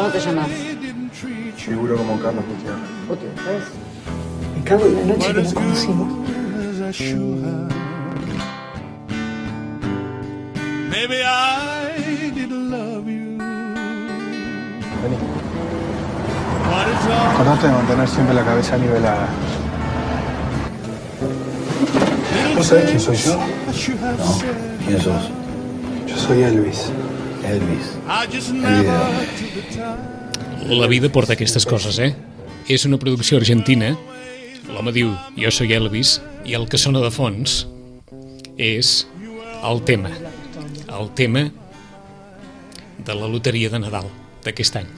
¿Cómo te llamas? Figuro como Carlos Gutiérrez. ¿Ves? Me cago en la noche que nos conocimos. Maybe I didn't love you. Vení. Acordate de mantener siempre la cabeza nivelada. ¿Vos sabés quién soy yo? No. ¿Quién sos? Yo soy Elvis. Elvis. La vida porta aquestes coses, És una producció argentina. L'home diu, jo soy Elvis, i el que sona de fons és el tema de la loteria de Nadal d'aquest any,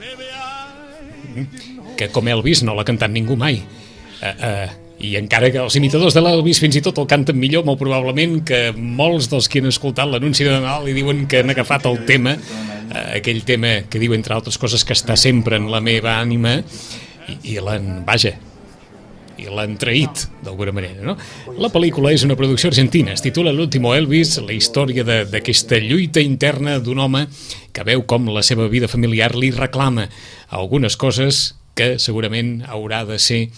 que com Elvis no l'ha cantat ningú mai, i encara que els imitadors de l'Elvis fins i tot el canten millor, molt probablement, que molts dels que han escoltat l'anunci de Nadal i diuen que han agafat el tema, aquell tema que diu, entre altres coses, que està sempre en la meva ànima, i l'han traït d'alguna manera, no? La pel·lícula és una producció argentina, es titula L'último Elvis, la història d'aquesta lluita interna d'un home que veu com la seva vida familiar li reclama algunes coses que segurament hauran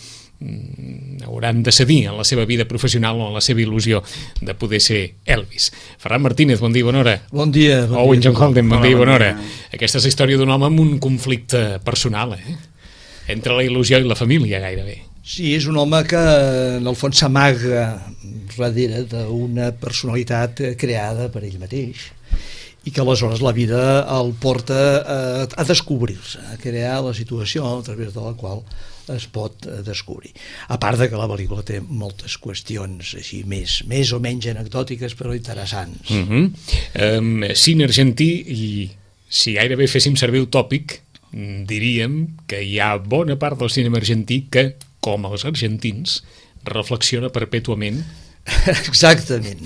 de cedir en la seva vida professional o en la seva il·lusió de poder ser Elvis. Ferran Martínez, bon dia, bona hora. Bon dia. Owen John Holden, bon dia, bona hora. Aquesta és la història d'un home amb un conflicte personal, entre la il·lusió i la família, gairebé. Sí, és un home que en el fons s'amaga darrere d'una personalitat creada per ell mateix i que aleshores la vida el porta a descobrir-se, a crear la situació a través de la qual es pot descobrir. A part de que la pel·lícula té moltes qüestions així més o menys anecdòtiques però interessants. Cine argentí, i si gairebé féssim servir el tòpic, diríem que hi ha bona part del cinema argentí que, com els argentins, reflexiona perpètuament. Exactament,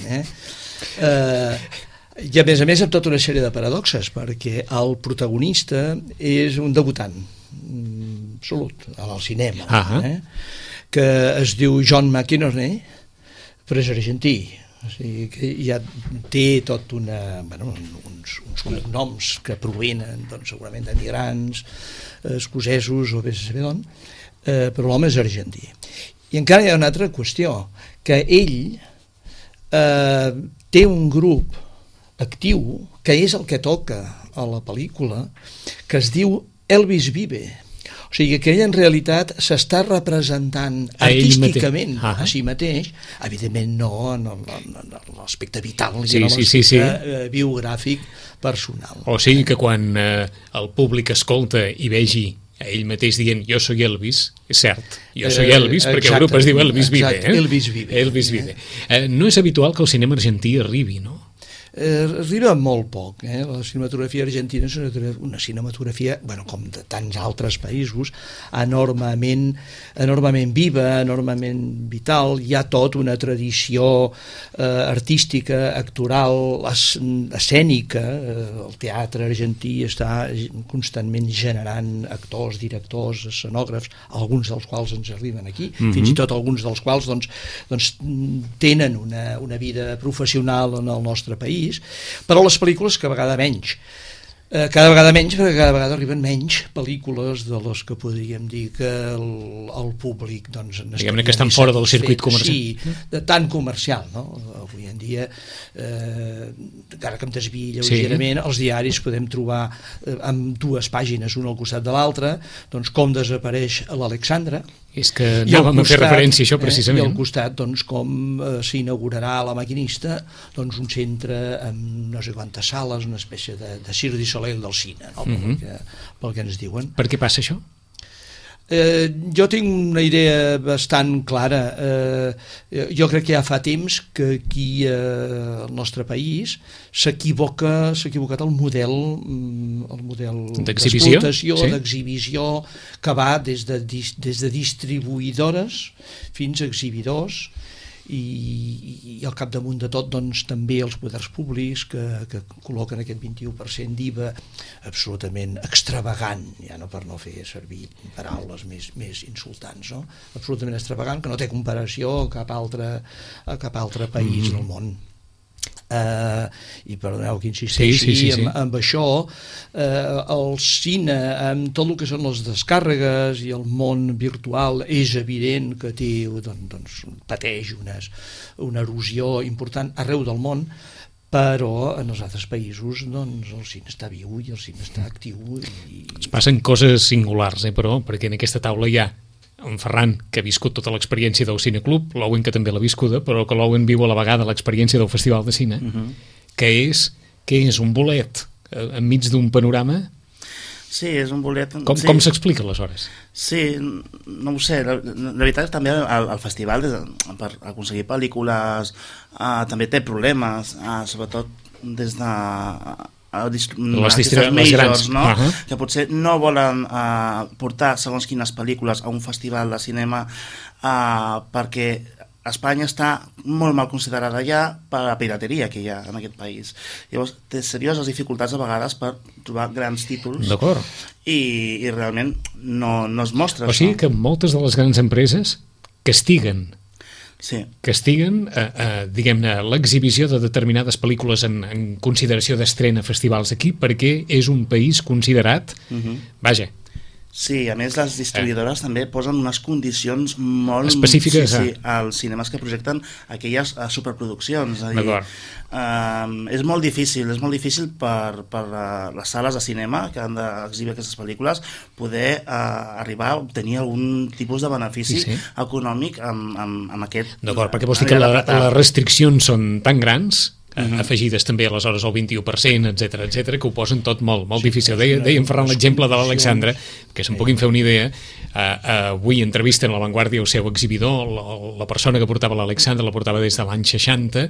i a més amb tota una sèrie de paradoxes, perquè el protagonista és un debutant absolut al cinema, que es diu John McInerney, però és argentí, o sigui que ja té tot uns cognoms que provenen segurament d'emigrants escocesos o bé a saber d'on, però l'home és argentí. I encara hi ha una altra qüestió, que ell té un grup actiu, que és el que toca a la pel·lícula, que es diu Elvis Vive. O sigui que ell en realitat s'està representant artísticament a si mateix, evidentment no en l'aspecte vital, en l'aspecte biogràfic personal. O sigui que quan el públic escolta i vegi a ell mateix dient jo soy Elvis, és cert, jo soy Elvis, perquè el grup es diu Elvis Vive. Elvis Vive. No és habitual que el cinema argentí arribi, no? Arriba molt poc. La cinematografia argentina és una cinematografia, com de tants altres països, enormement viva, enormement vital. Hi ha tot una tradició artística, actoral, escènica. El teatre argentí està constantment generant actors, directors, escenògrafs, alguns dels quals ens arriben aquí, fins i tot alguns dels quals tenen una vida professional en el nostre país, però les pel·lícules cada vegada menys, perquè cada vegada arriben menys pel·lícules de les que podríem dir que el públic diguem-ne que estan fora del circuit comercial. Sí, tan comercial, no? Avui en dia, encara que em desviï lleugerament, els diaris podem trobar amb dues pàgines, una al costat de l'altra, com desapareix l'Alexandra. És que anàvem a fer referència a això precisament. I al costat, com s'inaugurarà a La Maquinista, un centre amb no sé quantes sales, una espècie de Cirque du Soleil del cine, pel que ens diuen. Per què passa això? Jo tinc una idea bastant clara. Jo crec que ja fa temps que aquí al nostre país s'ha equivocat el model d'explotació, d'exhibició, que va des de distribuïdores fins a exhibidors, i al capdamunt de tot també els poders públics que col·loquen aquest 21% d'IVA absolutament extravagant, ja no per no fer servir paraules més insultants, no? Absolutament extravagant, que no té comparació a cap altre país del món. i perdoneu que insisteixi sí. amb això, el cine, amb tot el que són les descàrregues i el món virtual, és evident que té, doncs, pateix una erosió important arreu del món, però en els altres països doncs, el cine està viu i el cine està actiu. Es passen coses singulars, però, perquè en aquesta taula hi ha en Ferran, que ha viscut tota l'experiència del Cineclub, l'Owen, que també l'ha viscuda, però que l'Owen viu a la vegada l'experiència del Festival de Cine, que és un bolet enmig d'un panorama. Sí, és un bolet... Com s'explica, aleshores? Sí, no ho sé. La veritat és també el festival, per aconseguir pel·lícules, també té problemes, sobretot des de... les majors, no? Que potser no volen portar segons quines pel·lícules a un festival de cinema perquè Espanya està molt mal considerada ja per la pirateria que hi ha en aquest país. Llavors té serioses dificultats a vegades per trobar grans títols i realment no es mostra. O sigui que moltes de les grans empreses castiguen diguem-ne, l'exhibició de determinades pel·lícules en consideració d'estrena a festivals aquí, perquè és un país considerat, vaja. Sí, a més les distribuïdores també posen unes condicions molt específiques als cinemes que projecten aquelles superproduccions. És a dir, és molt difícil per les sales de cinema que han d'exhibir aquestes pel·lícules poder arribar a obtenir algun tipus de benefici econòmic amb aquest... D'acord, perquè vols dir que les restriccions són tan grans, afegides també aleshores al 21%, etc, que ho posen tot molt difícil. Deia en Ferran l'exemple de l'Alexandra, que se'n puguin fer una idea. Avui entrevisten a La Vanguardia el seu exhibidor, la persona que portava l'Alexandra la portava des de l'any 60,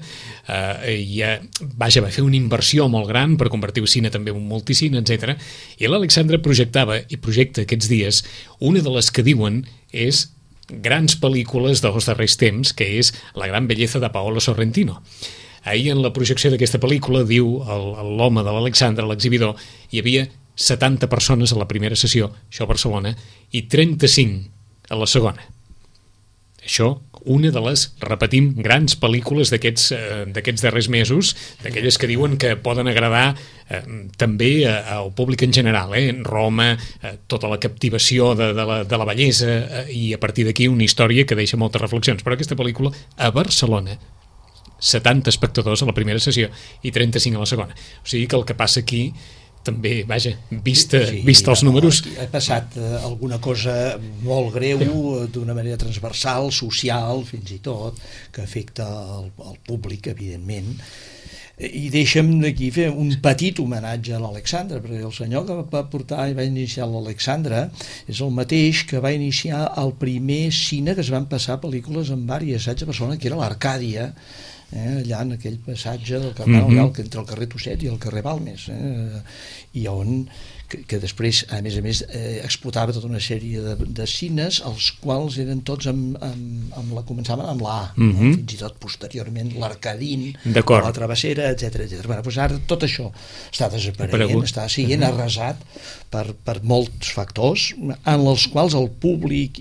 va fer una inversió molt gran per convertir el cine també en un multicine, etc. I l'Alexandra projectava i projecta aquests dies una de les que diuen és grans pel·lícules dels darrers temps, que és La gran belleza de Paolo Sorrentino. Ahir en la projecció d'aquesta pel·lícula, diu l'home de l'Alexandra, l'exhibidor, hi havia 70 persones a la primera sessió, això a Barcelona, i 35 a la segona. Això, una de les, repetim, grans pel·lícules d'aquests darrers mesos, d'aquelles que diuen que poden agradar també al públic en general, Roma, tota la captivació de la bellesa, i a partir d'aquí una història que deixa moltes reflexions. Però aquesta pel·lícula, a Barcelona, 70 espectadors a la primera sessió i 35 a la segona. O sigui que el que passa aquí també, vaja, vist els números... Ha passat alguna cosa molt greu d'una manera transversal, social, fins i tot, que afecta el públic, evidentment. I deixa'm d'aquí fer un petit homenatge a l'Alexandra, perquè el senyor que va portar i va iniciar l'Alexandra és el mateix que va iniciar el primer cine que es van passar pel·lícules en diversos assaigs a Barcelona, que era l'Arcàdia, allà en aquell passatge del carrer Real, entre el carrer Tosset i el carrer Balmes, i on que després, a més, explotava tota una sèrie de cines, els quals eren tots començaven amb la A, fins i tot posteriorment l'Arcadín, la Travessera, etc. Doncs ara tot això està desapareguent, està sent arrasat per molts factors, en els quals el públic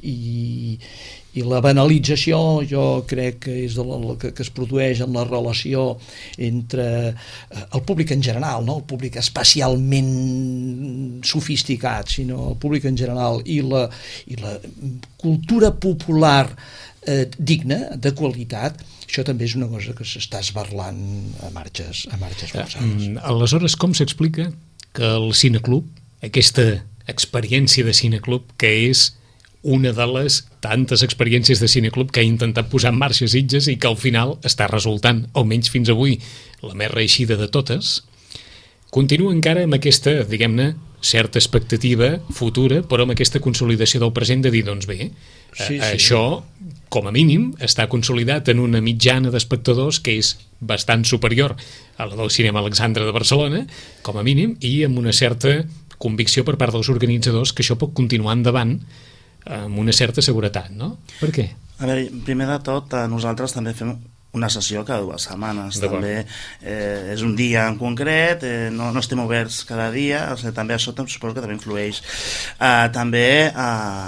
i la banalització, jo crec que és que es produeix en la relació entre el públic en general, no el públic especialment sofisticat, sinó el públic en general, i la cultura popular digna, de qualitat. Això també és una cosa que s'està esberlant a marxes forçades. Aleshores, com s'explica que el Cineclub, aquesta experiència de Cineclub, que és una de les tantes experiències de Cineclub que ha intentat posar en marxa Sitges i que al final està resultant, almenys fins avui, la més reeixida de totes, continua encara amb aquesta, diguem-ne, certa expectativa futura, però amb aquesta consolidació del present de dir, doncs bé, això, com a mínim, està consolidat en una mitjana d'espectadors que és bastant superior a la del Cinema Alexandra de Barcelona, com a mínim, i amb una certa convicció per part dels organitzadors que això pot continuar endavant amb una certa seguretat, no? Per què? A veure, primer de tot, nosaltres també fem una sessió cada 2 setmanes. També és un dia en concret, no estem oberts cada dia, o sigui, també això suposo que també influeix. També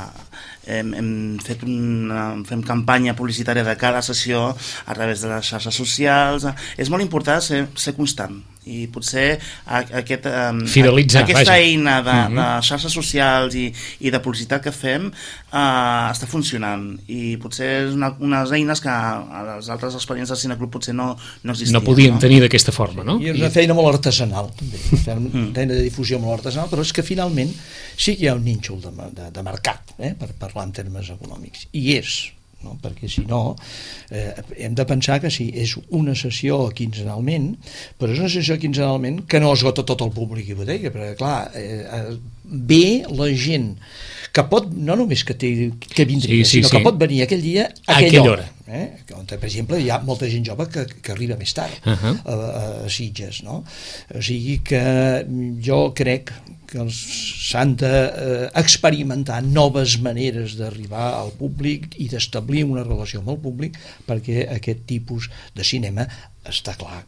fem campanya publicitària de cada sessió a través de les xarxes socials. És molt important ser constant, i potser fidelitzar, aquesta eina de xarxes socials i de publicitat que fem està funcionant, i potser és unes eines que a les altres experiències del Cineclub potser no existien. No podíem tenir d'aquesta forma, no? I és una feina molt artesanal, també, una feina de difusió molt artesanal, però és que finalment sí que hi ha un nínxol de mercat, per parlar en termes econòmics, i és, no? Perquè si no hem de pensar que sí, és una sessió quinzenalment, però és una sessió quinzenalment que no esgota tot el públic i bodega, perquè clar, ve la gent que pot, no només que vindria, sinó que pot venir aquell dia a aquella hora. Per exemple, hi ha molta gent jove que arriba més tard a Sitges, no? O sigui que jo crec que s'han d'experimentar noves maneres d'arribar al públic i d'establir una relació amb el públic, perquè aquest tipus de cinema està clar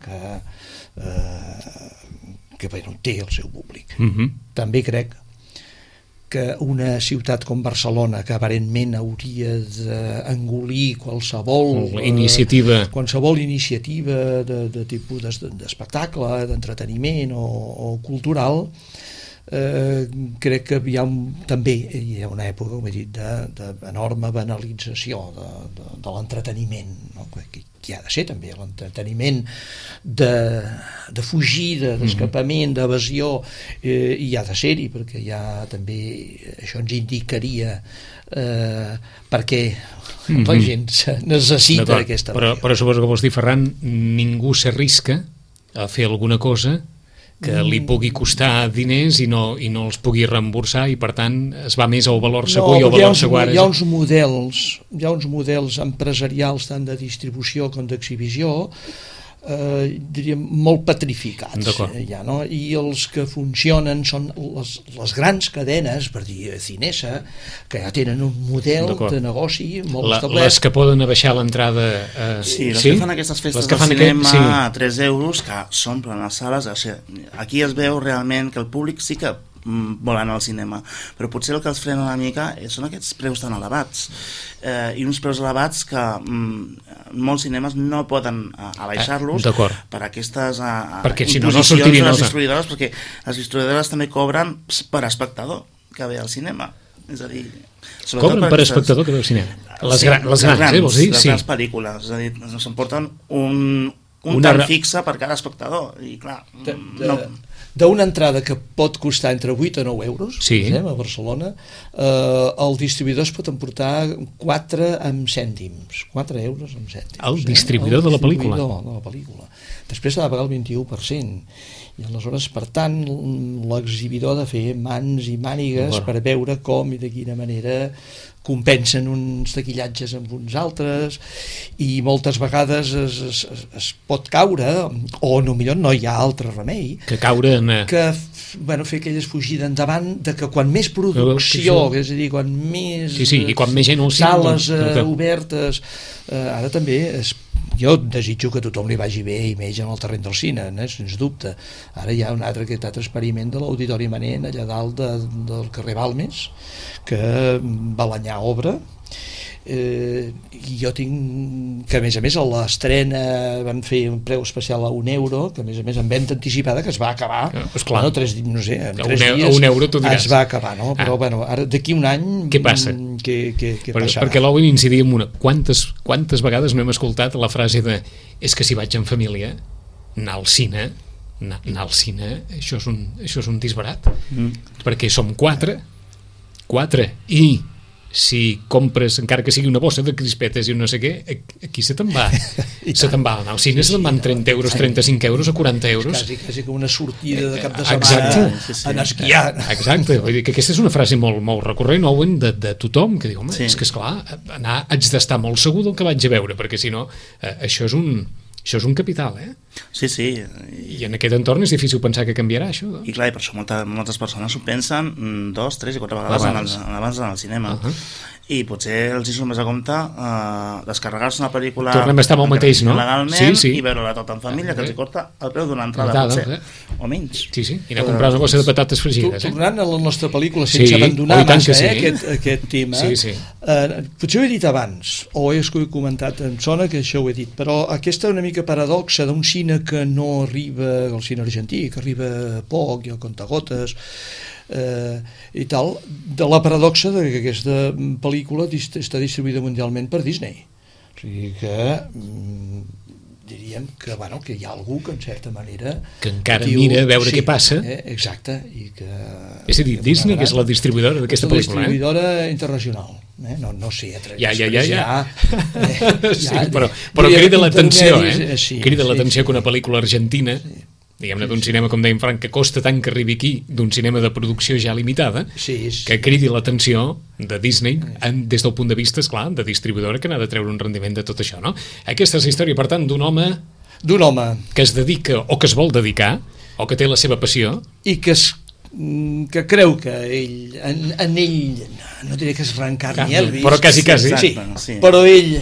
que té el seu públic. També crec que una ciutat com Barcelona, que aparentment hauria d'engolir qualsevol iniciativa de tipus d'espectacle, d'entreteniment o cultural, crec que també hi ha una època, com he dit, d'enorme banalització de l'entreteniment, no? Que ha de ser també l'entreteniment de fugida, d'escapament, d'evasió, i ha de ser-hi, perquè ja també això ens indicaria perquè la gent necessita aquesta evasió. Però suposo que vols dir, Ferran, ningú s'arrisca a fer alguna cosa que li pugui costar diners i no els pugui reemborsar, i per tant es va més al valor segur i al valor segur. Hi ha uns models empresarials tant de distribució com d'exhibició, diríem, molt petrificats, no? I els que funcionen són les grans cadenes, per dir Cinesa, que ja tenen un model de negoci molt establert. Les que poden abaixar l'entrada... Sí, les que fan aquestes festes de cinema a 3 euros, que s'omplen les sales. Aquí es veu realment que el públic sí que vol anar al cinema, però potser el que els frena una mica són aquests preus tan elevats, i uns preus elevats que molts cinemes no poden abaixar-los per aquestes imposicions de les distribuïdores, perquè les distribuïdores també cobren per espectador que ve al cinema, és a dir, cobren per espectador que ve al cinema, les grans, vols dir? Les grans pel·lícules, és a dir, s'emporten un tant fixe per cada espectador, i clar, d'una entrada que pot costar entre 8 a 9 euros, a Barcelona, el distribuïdor es pot emportar 4 amb cèntims, 4 euros amb cèntims. El distribuïdor de la pel·lícula? El distribuïdor de la pel·lícula. Després s'ha de pagar el 21%, i aleshores, per tant, l'exhibidor ha de fer mans i mànigues per veure com i de quina manera compensen uns taquillatges amb uns altres, i moltes vegades es pot caure, o millor no hi ha altre remei que caure que fer aquelles fugides endavant, de que quan més producció, és a dir, quan més i quan més gent sales obertes, ara també jo desitjo que a tothom li vagi bé i més en el terreny del cine, sens dubte. Ara hi ha aquest altre experiment de l'Auditori Manent allà dalt del carrer Balmes, que Balanyà obre, i jo tinc que a més a l'estrena van fer un preu especial a €1, que a més en venda anticipada, que es va acabar en 3 dies es va acabar, no? Però ara d'aquí un any què passa? Perquè l'Owen incidia en una, quantes vegades no hem escoltat la frase de és que si vaig en família anar al cine això és un disbarat, perquè som 4 i si compres, encara que sigui una bossa de crispetes i no sé què, aquí se te'n va anar al cine, se te'n van 30 euros, 35 euros o 40 euros. Quasi com una sortida de cap de setmana a esquiar. Exacte, vull dir que aquesta és una frase molt recurrent, Owen, de tothom, que diu, home, és que esclar, haig d'estar molt segur del que vaig a veure, perquè si no, això és un capital, Sí. I en aquest entorn és difícil pensar que canviarà això. I clar, i per això moltes persones ho pensen 2, 3 i 4 vegades abans d'anar al cinema. i potser els hi surt més a compte descarregar-se una pel·lícula tornem a estar amb el mateix, no? legalment i veure-la tota en família, que els hi costa el preu d'una entrada, potser, o menys. Sí, i anar a comprar una bossa de patates fregides. Tornant a la nostra pel·lícula, sense abandonar massa aquest tema, potser ho he dit abans, o he comentat, em sona que això ho he dit, però aquesta una mica paradoxa d'un cine que no arriba, el cine argentí, que arriba poc, i el contagotes, i tal, de la paradoxa de que aquesta pel·lícula està distribuïda mundialment per Disney. O sigui que diríem que, bueno, que hi ha algú que en certa manera que encara mira a veure què passa, exacte, i que és a dir, Disney, que és la distribuïdora d'aquesta pel·lícula, la distribuïdora internacional, no sé, però crida l'atenció, crida l'atenció que una pel·lícula argentina, diguem-ne, d'un cinema, com dèiem Frank, que costa tant que arribi aquí, d'un cinema de producció ja limitada, que cridi l'atenció de Disney des del punt de vista, esclar, de distribuïdora, que n'ha de treure un rendiment de tot això, no? Aquesta és la història, per tant, d'un home que es dedica, o que es vol dedicar, o que té la seva passió, i que creu que ell, en ell, no diré que es reencarni Elvis, però quasi, però ell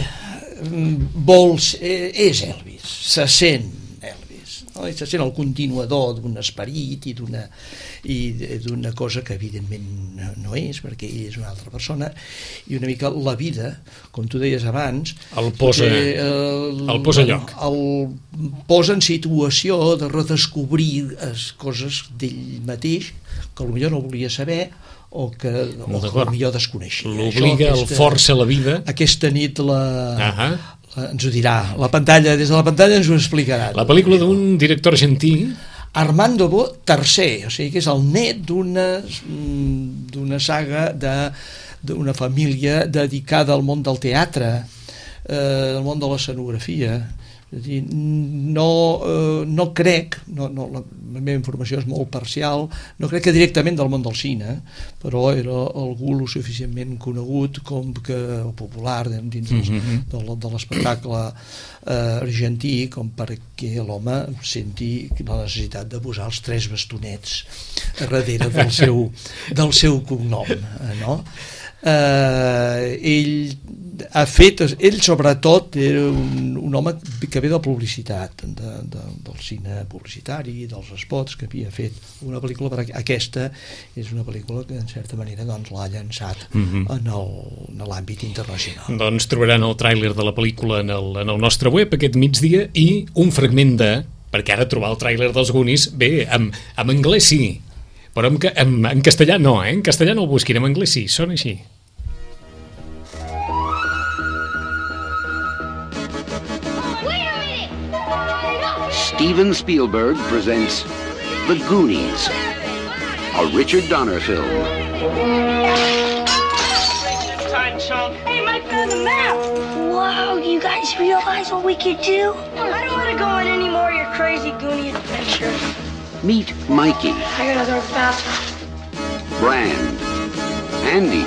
és Elvis, se sent no? I se sent el continuador d'un esperit i d'una cosa que evidentment no és, perquè ell és una altra persona, i una mica la vida, com tu deies abans, el posa a lloc, el posa en situació de redescobrir coses d'ell mateix que potser no volia saber o que potser desconeixia. L'obliga, el força a la vida. Aquesta nit ens ho dirà, des de la pantalla ens ho explicarà. La pel·lícula d'un director argentí, Armando Bo III, o sigui que és el net d'una saga d'una família dedicada al món del teatre, al món de l'escenografia. És a dir, no crec, la meva informació és molt parcial, no crec que directament del món del cine, però era algú lo suficientment conegut o popular dins de l'espectacle argentí com perquè l'home senti la necessitat de posar els 3 bastonets darrere del seu cognom, no? Ell sobretot era un home que ve de publicitat, del cine publicitari, dels spots, que havia fet una pel·lícula, perquè aquesta és una pel·lícula que en certa manera l'ha llançat en l'àmbit internacional. Doncs trobaran el tràiler de la pel·lícula en el nostre web aquest migdia, i un fragment perquè ara trobar el tràiler dels Goonies, bé, en anglès sí, però en castellà no, en castellà no el busquin, en anglès sí, sona així. Steven Spielberg presents The Goonies, a Richard Donner film. Time, chump. Hey, Mike found the map. Whoa, you guys realize what we could do? I don't want to go on any more of your crazy Goonie adventures. Meet Mikey. I gotta go to the bathroom. Brand. Andy.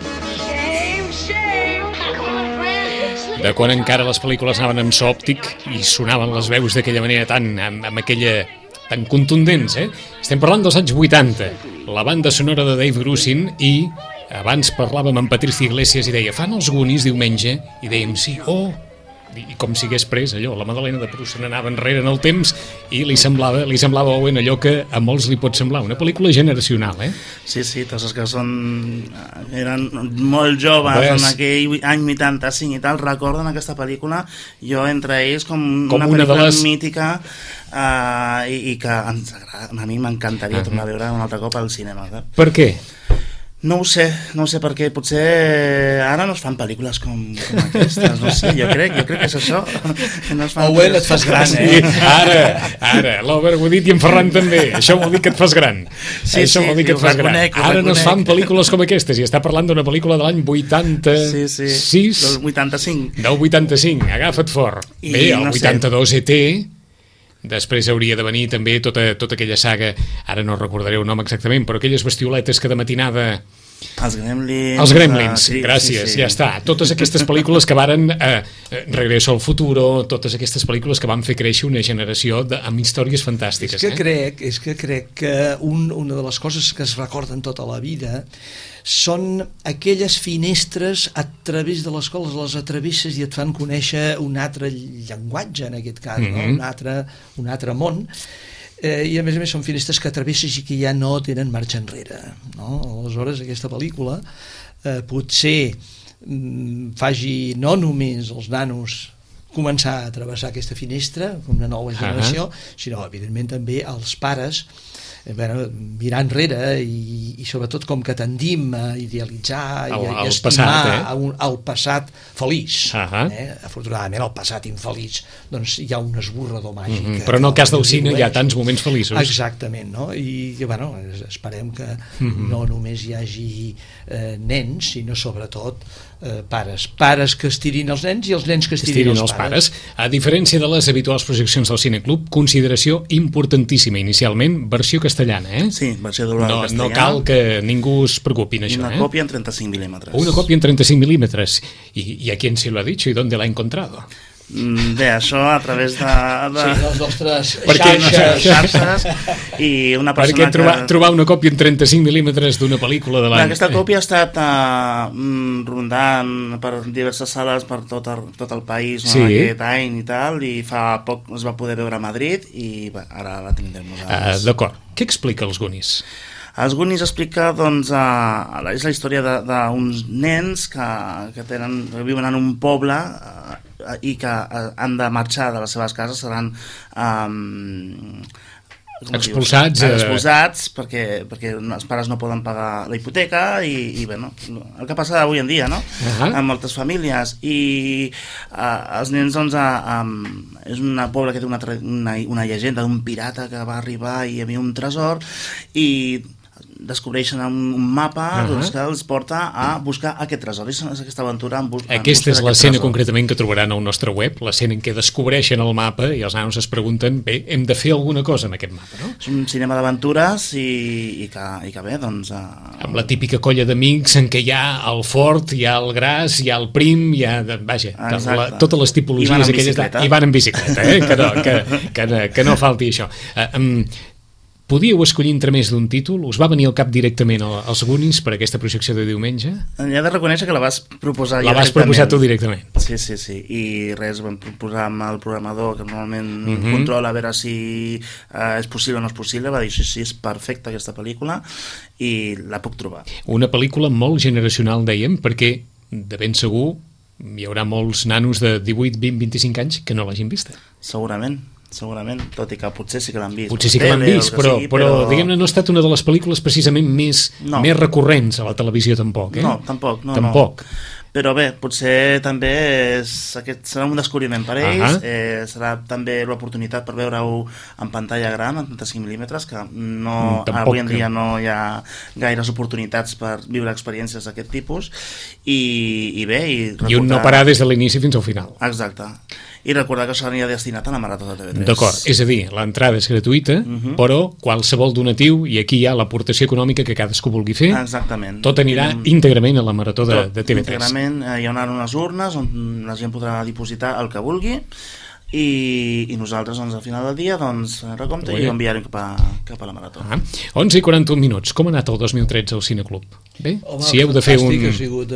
Shame. Come on, Brand. De quan encara les pel·lícules anaven amb so òptic i sonaven les veus d'aquella manera tan contundents, Estem parlant dels anys 80, la banda sonora de Dave Grusin, i abans parlàvem amb Patricia Iglesias i deia, fan els Goonies diumenge? I dèiem, sí, i com si hagués pres allò, la Madalena de Proust se n'anava enrere en el temps i li semblava allò que a molts li pot semblar una pel·lícula generacional, Sí, tots els que eren molt joves en aquell any 85 i tal, recorden aquesta pel·lícula, jo entre ells com una pel·lícula mítica, i que ens agrada, a mi m'encantaria tornar a veure un altre cop al cinema. Per què? No ho sé perquè potser ara no es fan pel·lícules com aquestes, no sé, jo crec que és això. Owen, et fas gran, Ara, l'Obert ho ha dit i en Ferran també, això vol dir que et fas gran. Això vol dir que et fas gran. Ara no es fan pel·lícules com aquestes, i està parlant d'una pel·lícula de l'any 86. Del 85. Del 85, agafa't fort. Bé, el 82 ET... Després hauria de venir també tota aquella saga, ara no recordaré el nom exactament, però aquelles bestioletes que de matinada Els Gremlins... Els Gremlins, sí, gràcies, sí. ja està. Totes aquestes pel·lícules que varen Regreso al futuro, totes aquestes pel·lícules que van fer créixer una generació amb històries fantàstiques. És que crec que una de les coses que es recorden tota la vida són aquelles finestres a través de les quals les atravesses i et fan conèixer un altre llenguatge, en aquest cas, no? un altre món. I a més són finestres que travesses i que ja no tenen marxa enrere, no? Aleshores aquesta pel·lícula potser faci no només els nanos començar a travessar aquesta finestra com una nova generació, sinó evidentment també els pares mirar enrere i sobretot com que tendim a idealitzar i a estimar el passat feliç. Afortunadament el passat infeliç doncs hi ha un esborrador màgic. Però en el cas del cine hi ha tants moments feliços. Exactament, no? I esperem que no només hi hagi nens, sinó sobretot pares que estirin els nens i els nens que estirin els pares. A diferència de les habituals projeccions del Cineclub, consideració importantíssima inicialment, versió castellana, Sí, versió doblada castellana. No cal que ningú es preocupi en això. Una copia en 35 milímetros. Una copia en 35 milímetros. ¿Y a quién se lo ha dicho y dónde la ha encontrado? Bé, això a través de les nostres xarxes i una persona perquè trobar una còpia en 35 milímetres d'una pel·lícula de l'any. Aquesta còpia ha estat rondant per diverses sales per tot el país aquest any i tal, i fa poc es va poder veure a Madrid i ara la tindrem nosaltres. D'acord. Què explica els Goonies? Els Goonies explica, doncs, és la història d'uns nens que viuen en un poble i que han de marxar de les seves cases, seran expulsats perquè els pares no poden pagar la hipoteca i bé, el que passa avui en dia, no? En moltes famílies, i els nens, doncs, és un poble que té una llegenda d'un pirata que va arribar i hi havia un tresor i descobreixen un mapa que els porta a buscar aquest tresor. És aquesta aventura aquesta és l'escena concretament que trobaran al nostre web, l'escena en què descobreixen el mapa i els nanos es pregunten, bé, hem de fer alguna cosa amb aquest mapa, no? És un cinema d'aventures i que bé, doncs... Amb la típica colla d'amics en què hi ha el fort, hi ha el gras, hi ha el prim, hi ha... Vaja, totes les tipologies aquelles... I van en bicicleta, que no falti això. Podíeu escollir entre més d'un títol? Us va venir al cap directament als Goonies per aquesta projecció de diumenge? He de reconèixer que la vas proposar La vas proposar tu directament. Sí. I res, vam proposar amb el programador, que normalment controla a veure si és possible o no és possible, va dir sí, és perfecta aquesta pel·lícula i la puc trobar. Una pel·lícula molt generacional, dèiem, perquè de ben segur hi haurà molts nanos de 18, 20, 25 anys que no l'hagin vista. Segurament, tot i que potser sí que l'han vist. Potser sí que l'han vist, però diguem-ne, no ha estat una de les pel·lícules precisament més recurrents a la televisió, tampoc, eh? No, tampoc. Però bé, potser també serà un descobriment per ells, serà també l'oportunitat per veure-ho en pantalla gran, en 35 milímetres, que avui en dia no hi ha gaires oportunitats per viure experiències d'aquest tipus, i bé... I un no parar des de l'inici fins al final. Exacte. I recordar que això anirà destinat a la Marató de TV3. D'acord, és a dir, l'entrada és gratuïta, però qualsevol donatiu, i aquí hi ha l'aportació econòmica que cadascú vulgui fer, tot anirà íntegrament a la Marató de TV3. Íntegrament, hi haurà unes urnes on la gent podrà dipositar el que vulgui, i nosaltres, doncs, al final del dia, doncs, recompte i ho enviarem cap a la Marató. 11:41 minuts. Com ha anat el 2013 al Cineclub? Bé, si heu de fer un... Ha sigut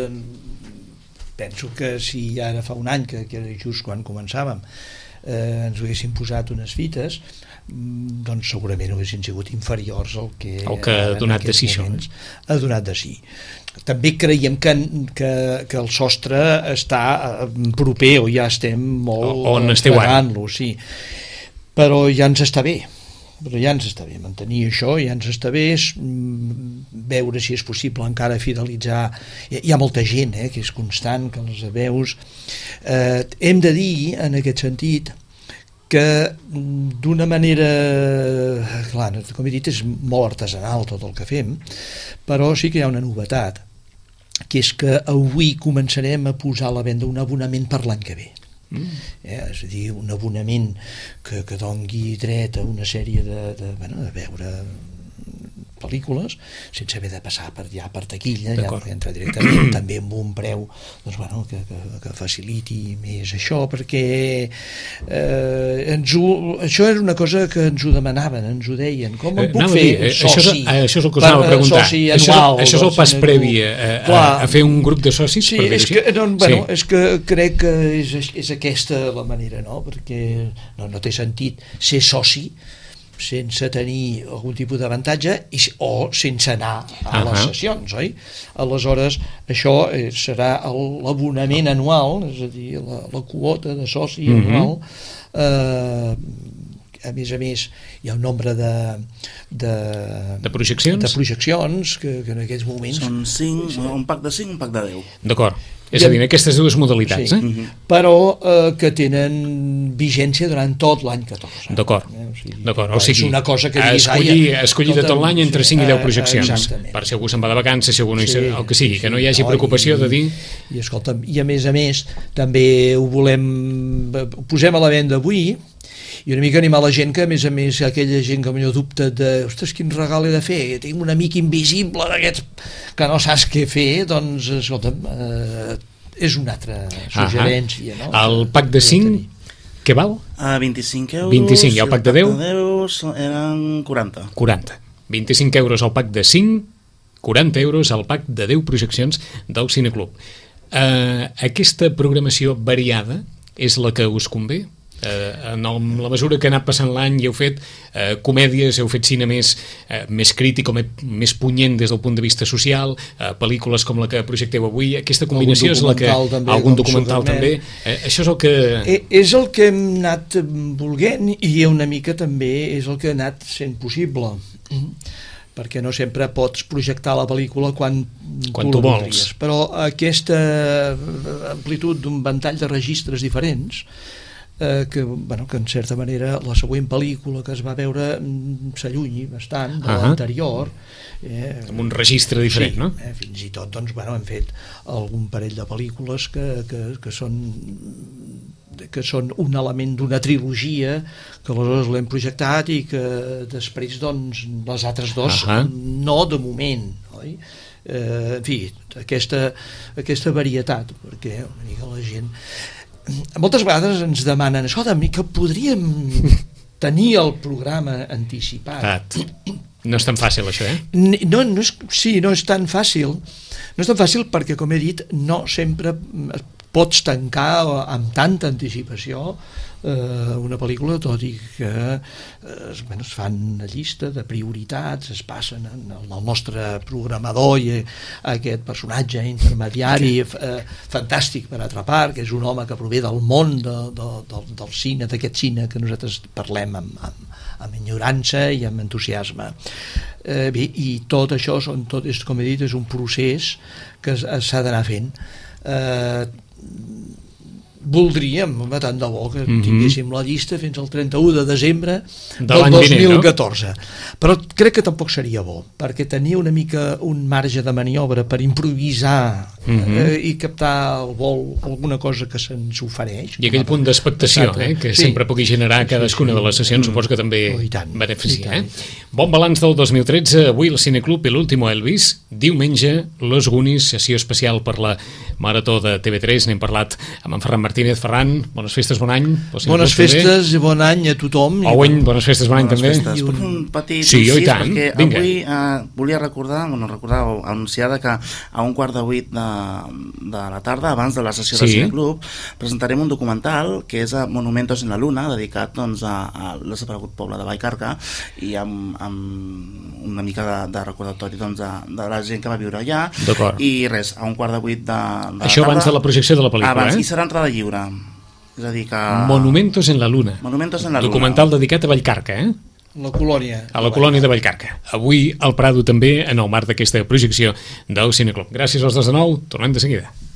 penso que si ara fa un any, que era just quan començàvem, ens haguessin posat unes fites, doncs segurament haguessin sigut inferiors al que ha donat de si això. Ha donat de si. També creiem que el sostre està proper, o ja estem molt plegant-lo, sí. Però ja ens està bé. Mantenir això ja ens està bé, veure si és possible encara fidelitzar. Hi ha molta gent que és constant, que els veus. Hem de dir, en aquest sentit, que d'una manera, clar, com he dit, és molt artesanal tot el que fem, però sí que hi ha una novetat, que és que avui començarem a posar a la venda un abonament per l'any que ve. És a dir, un abonament que dongui dret a una sèrie de veure pel·lícules, sense haver de passar per taquilla, ja entra directament, també amb un preu doncs, bueno, que faciliti més això, perquè això era una cosa que ens ho demanaven, ens ho deien, com em puc fer soci? Això és el que us anava a preguntar. Això és el pas previ a fer un grup de socis? Sí, és que crec que és aquesta la manera, no? Perquè no té sentit ser soci sense tenir algun tipus d'avantatge o sense anar a les sessions, oi? Aleshores, això serà l'abonament anual, és a dir, la quota de soci anual. A més, hi ha un nombre de projeccions que en aquests moments... Són 5, un pack de 5, un pack de 10. D'acord. És a dir, aquestes dues modalitats, però que tenen vigència durant tot l'any 14. D'acord. O sigui, és una cosa que escollir de tot l'any entre 5 i 10 projeccions. Per si algú se'n va de vacances, si algú no el que sigui, que no hi hagi preocupació de dir... I escolta'm, i a més, també ho posem a la venda avui, i una mica animar la gent que, a més, aquella gent que potser dubta de, ostres, quin regal he de fer, tinc un amic invisible d'aquests que no saps què fer, doncs, escolta'm, és una altra suggerència, no? El pack de 5, què val? 25 euros. 25, i el pack de 10? El pack de 10 eren 40. 40. 25 euros el pack de 5, 40 euros el pack de 10 projeccions del Cineclub. Aquesta programació variada és la que us convé? En la mesura que ha anat passant l'any i heu fet comèdies, heu fet cine més crític o més punyent des del punt de vista social, pel·lícules com la que projecteu avui, aquesta combinació és la que... Algun documental també. Això és el que... És el que hem anat volent i una mica també és el que ha anat sent possible, perquè no sempre pots projectar la pel·lícula quan tu vols. Però aquesta amplitud d'un ventall de registres diferents que en certa manera la següent pel·lícula que es va veure s'allunyi bastant de l'anterior, amb un registre diferent, no? Fins i tot hem fet algun parell de pel·lícules que són un element d'una trilogia que aleshores l'hem projectat i que després les altres dos no de moment, oi? En fi, aquesta varietat, perquè una mica la gent moltes vegades ens demanen escolta, que podríem tenir el programa anticipat. No és tan fàcil això, no és tan fàcil perquè, com he dit, no sempre pots tancar amb tanta anticipació una pel·lícula, tot i que es fan una llista de prioritats, es passen en el nostre programador i aquest personatge intermediari fantàstic per atrapar, que és un home que prové del món del cine, d'aquest cine que nosaltres parlem amb enyorança i amb entusiasme. Bé, i tot això, com he dit, és un procés que s'ha d'anar fent. Voldríem, tant de bo, que tinguéssim la llista fins al 31 de desembre del 2014. Però crec que tampoc seria bo, perquè tenia una mica un marge de maniobra per improvisar i captar al vol alguna cosa que se'ns ofereix. I aquell punt d'expectació que sempre pugui generar cadascuna de les sessions, suposo que també beneficia. Bon balanç del 2013, avui el Cineclub i l'último Elvis, diumenge Los Goonies, sessió especial per la Marató de TV3, n'hem parlat amb en Ferran Martínez. Ferran, bones festes, bon any. Bones festes i bon any a tothom. Owen, bones festes, bon any també. Puc fer un petit incís, perquè avui volia recordar o anunciar que a 7:15 de la tarda, abans de la sessió del Cineclub, presentarem un documental que és Monumentos en la Luna, dedicat a l'desaparegut poble de Vallcarca i amb una mica de recordatori de la gent que va viure allà. I res, a 7:15 de la tarda. Això abans de la projecció de la pel·lícula, I serà entrada lliure. És a dir que... Monumentos en la Luna. Documental dedicat a Vallcarca, La colònia. A la colònia de Vallcarca. Avui al Prado també, en el marc d'aquesta projecció del Cineclub. Gràcies als dos de nou, tornem de seguida.